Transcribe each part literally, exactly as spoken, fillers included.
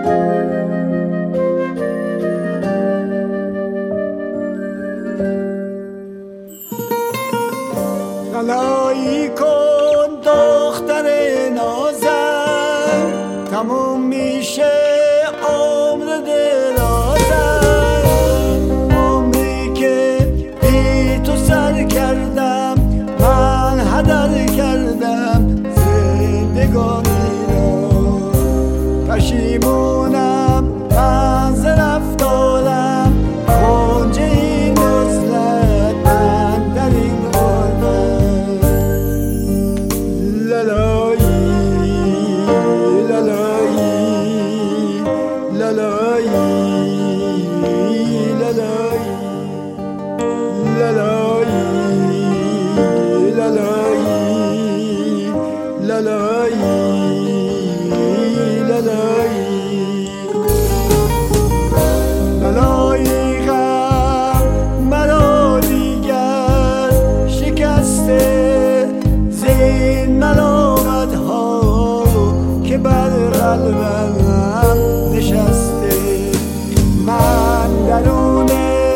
لالایی کن دختر نازم، تموم میشه عمر درازم. عمری که بی تو سر کردم، من هدر کردم زندگانی را. پشیمونم من ز رفتارم، کنج این نزلت من در این غربت. لالایی لالایی لالایی لالایی لالایی لالایی لالایی لالایی لالایی غم مرا دیگر شکسته، زین ملامت‌ها که بر قلبم نشسته. من درون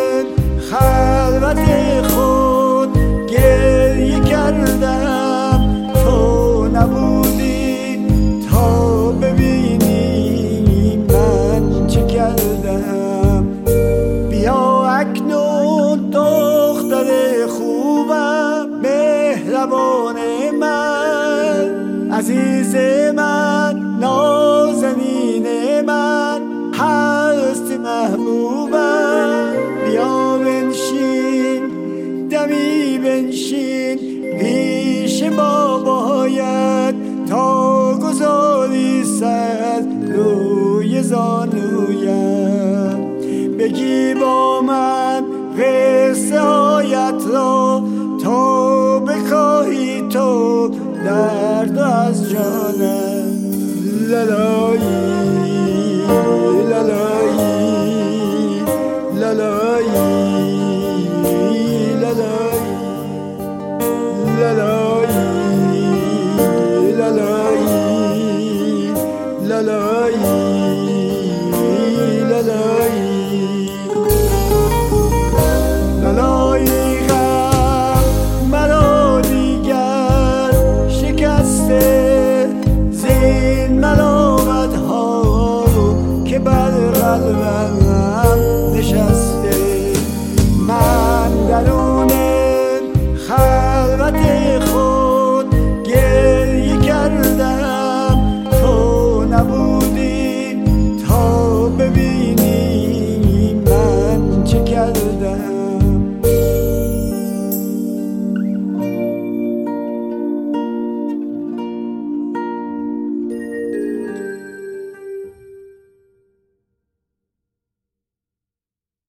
خلوت خود گریه کردم، تو نبودی تا ببینی من چه کردم. بیا اکنون دختر خوبم، مهربان من، عزیز من، نازنین من، هست محبوبم. بیا بنشین دمی بنشین پیش بابایت، تا گذاری سر روی زانویم. بگیر